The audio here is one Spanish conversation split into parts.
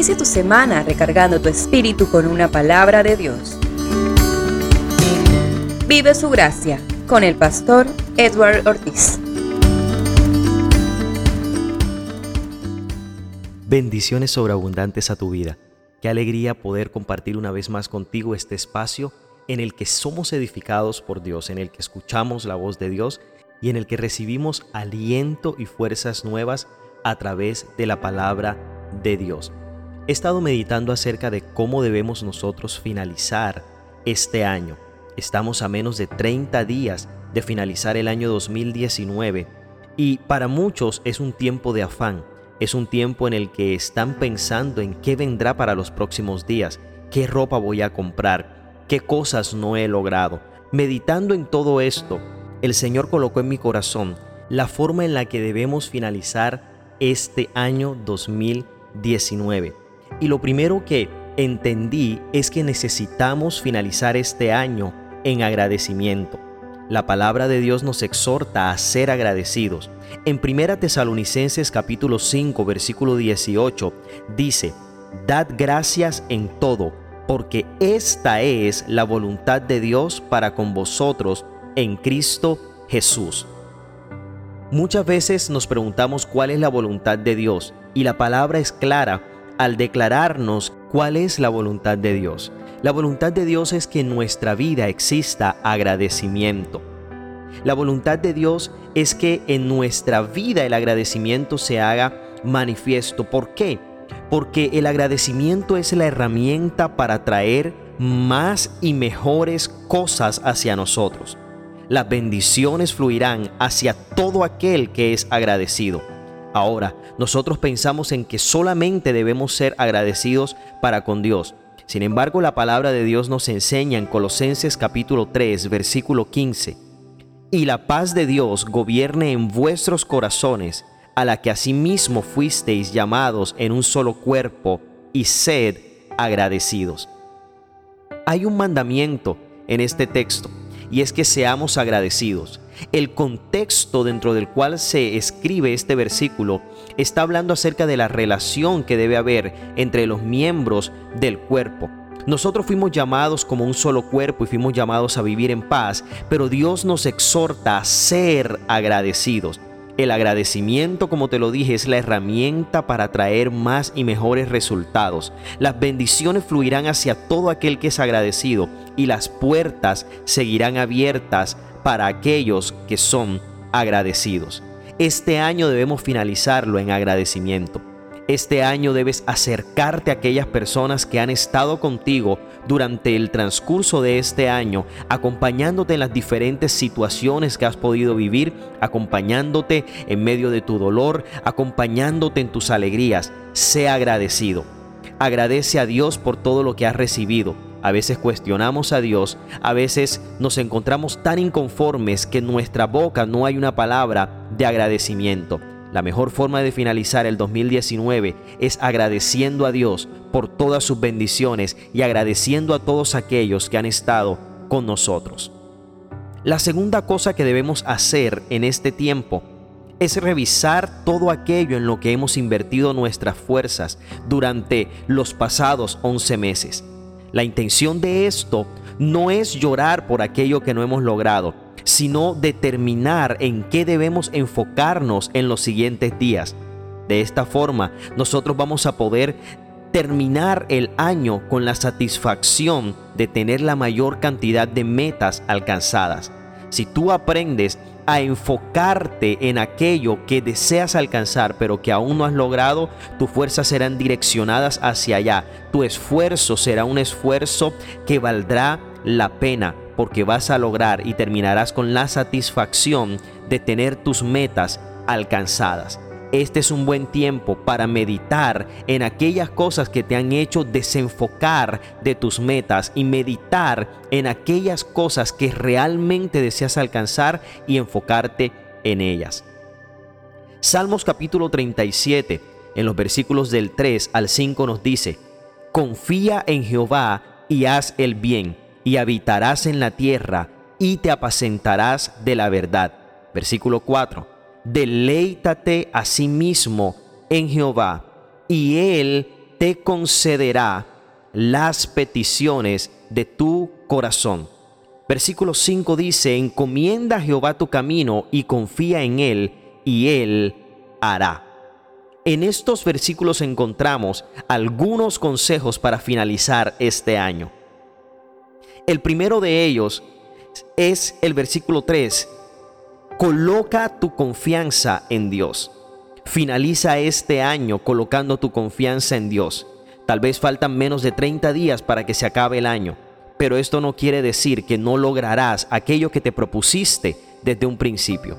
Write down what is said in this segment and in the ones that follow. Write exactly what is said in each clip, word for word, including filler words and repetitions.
Inicia tu semana recargando tu espíritu con una palabra de Dios. Vive su gracia con el pastor Edward Ortiz. Bendiciones sobreabundantes a tu vida. Qué alegría poder compartir una vez más contigo este espacio en el que somos edificados por Dios, en el que escuchamos la voz de Dios y en el que recibimos aliento y fuerzas nuevas a través de la palabra de Dios. He estado meditando acerca de cómo debemos nosotros finalizar este año. Estamos a menos de treinta días de finalizar el año dos mil diecinueve y para muchos es un tiempo de afán. Es un tiempo en el que están pensando en qué vendrá para los próximos días, qué ropa voy a comprar, qué cosas no he logrado. Meditando en todo esto, el Señor colocó en mi corazón la forma en la que debemos finalizar este año dos mil diecinueve. Y lo primero que entendí es que necesitamos finalizar este año en agradecimiento. La palabra de Dios nos exhorta a ser agradecidos. En Primera Tesalonicenses capítulo cinco, versículo dieciocho, dice: Dad gracias en todo, porque esta es la voluntad de Dios para con vosotros en Cristo Jesús. Muchas veces nos preguntamos cuál es la voluntad de Dios, y la palabra es clara al declararnos cuál es la voluntad de Dios. La voluntad de Dios es que en nuestra vida exista agradecimiento. La voluntad de Dios es que en nuestra vida el agradecimiento se haga manifiesto. ¿Por qué? Porque el agradecimiento es la herramienta para traer más y mejores cosas hacia nosotros. Las bendiciones fluirán hacia todo aquel que es agradecido. Ahora, nosotros pensamos en que solamente debemos ser agradecidos para con Dios. Sin embargo, la palabra de Dios nos enseña en Colosenses capítulo tres, versículo quince: Y la paz de Dios gobierne en vuestros corazones, a la que asimismo fuisteis llamados en un solo cuerpo, y sed agradecidos. Hay un mandamiento en este texto, y es que seamos agradecidos. El contexto dentro del cual se escribe este versículo está hablando acerca de la relación que debe haber entre los miembros del cuerpo. Nosotros fuimos llamados como un solo cuerpo y fuimos llamados a vivir en paz, pero Dios nos exhorta a ser agradecidos. El agradecimiento, como te lo dije, es la herramienta para traer más y mejores resultados. Las bendiciones fluirán hacia todo aquel que es agradecido y las puertas seguirán abiertas para aquellos que son agradecidos. Este año debemos finalizarlo en agradecimiento. Este año debes acercarte a aquellas personas que han estado contigo durante el transcurso de este año, acompañándote en las diferentes situaciones que has podido vivir, acompañándote en medio de tu dolor, acompañándote en tus alegrías. Sé agradecido. Agradece a Dios por todo lo que has recibido. A veces cuestionamos a Dios, a veces nos encontramos tan inconformes que en nuestra boca no hay una palabra de agradecimiento. La mejor forma de finalizar el dos mil diecinueve es agradeciendo a Dios por todas sus bendiciones y agradeciendo a todos aquellos que han estado con nosotros. La segunda cosa que debemos hacer en este tiempo es revisar todo aquello en lo que hemos invertido nuestras fuerzas durante los pasados once meses. La intención de esto no es llorar por aquello que no hemos logrado, sino determinar en qué debemos enfocarnos en los siguientes días. De esta forma, nosotros vamos a poder terminar el año con la satisfacción de tener la mayor cantidad de metas alcanzadas. Si tú aprendes a enfocarte en aquello que deseas alcanzar pero que aún no has logrado, tus fuerzas serán direccionadas hacia allá. Tu esfuerzo será un esfuerzo que valdrá la pena, porque vas a lograr y terminarás con la satisfacción de tener tus metas alcanzadas. Este es un buen tiempo para meditar en aquellas cosas que te han hecho desenfocar de tus metas y meditar en aquellas cosas que realmente deseas alcanzar y enfocarte en ellas. Salmos capítulo treinta y siete, en los versículos del tres al cinco nos dice: Confía en Jehová y haz el bien, y habitarás en la tierra, y te apacentarás de la verdad. Versículo cuatro. Deleítate a sí mismo en Jehová, y Él te concederá las peticiones de tu corazón. Versículo cinco dice: encomienda a Jehová tu camino y confía en Él, y Él hará. En estos versículos encontramos algunos consejos para finalizar este año. El primero de ellos es el versículo tres. Coloca tu confianza en Dios. Finaliza este año colocando tu confianza en Dios. Tal vez faltan menos de treinta días para que se acabe el año, pero esto no quiere decir que no lograrás aquello que te propusiste desde un principio.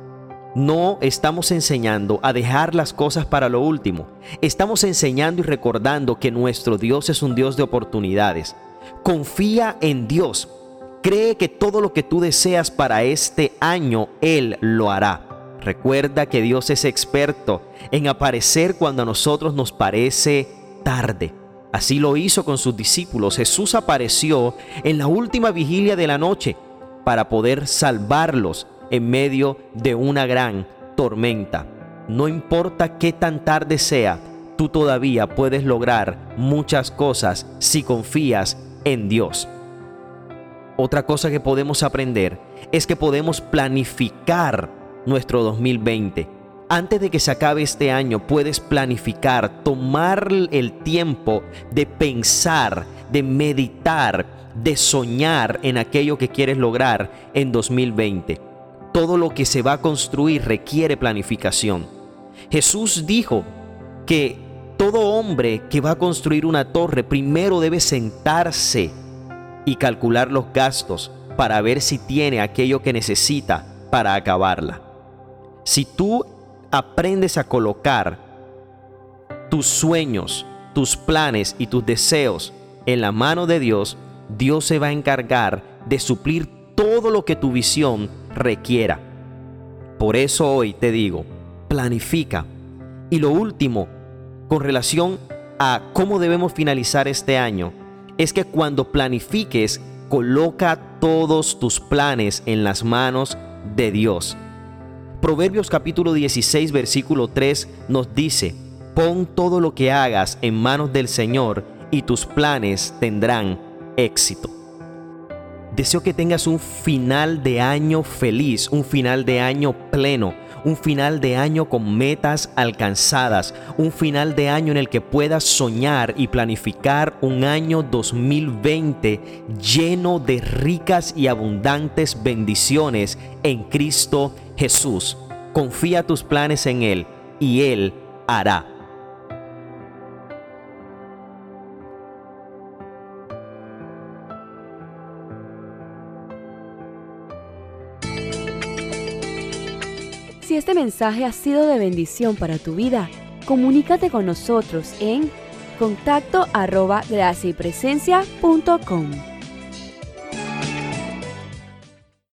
No estamos enseñando a dejar las cosas para lo último. Estamos enseñando y recordando que nuestro Dios es un Dios de oportunidades. Confía en Dios. Cree que todo lo que tú deseas para este año, Él lo hará. Recuerda que Dios es experto en aparecer cuando a nosotros nos parece tarde. Así lo hizo con sus discípulos. Jesús apareció en la última vigilia de la noche para poder salvarlos en medio de una gran tormenta. No importa qué tan tarde sea, tú todavía puedes lograr muchas cosas si confías en Dios. Otra cosa que podemos aprender es que podemos planificar nuestro dos mil veinte. Antes de que se acabe este año, puedes planificar, tomar el tiempo de pensar, de meditar, de soñar en aquello que quieres lograr en dos mil veinte. Todo lo que se va a construir requiere planificación. Jesús dijo que todo hombre que va a construir una torre primero debe sentarse y calcular los gastos para ver si tiene aquello que necesita para acabarla. Si tú aprendes a colocar tus sueños, tus planes y tus deseos en la mano de Dios, Dios se va a encargar de suplir todo lo que tu visión requiera. Por eso hoy te digo, planifica. Y lo último, con relación a cómo debemos finalizar este año, es que cuando planifiques, coloca todos tus planes en las manos de Dios. Proverbios capítulo dieciséis, versículo tres nos dice: pon todo lo que hagas en manos del Señor y tus planes tendrán éxito. Deseo que tengas un final de año feliz, un final de año pleno, un final de año con metas alcanzadas, un final de año en el que puedas soñar y planificar un año dos mil veinte lleno de ricas y abundantes bendiciones en Cristo Jesús. Confía tus planes en Él y Él hará. Si este mensaje ha sido de bendición para tu vida, comunícate con nosotros en contacto arroba gracia y presencia punto com.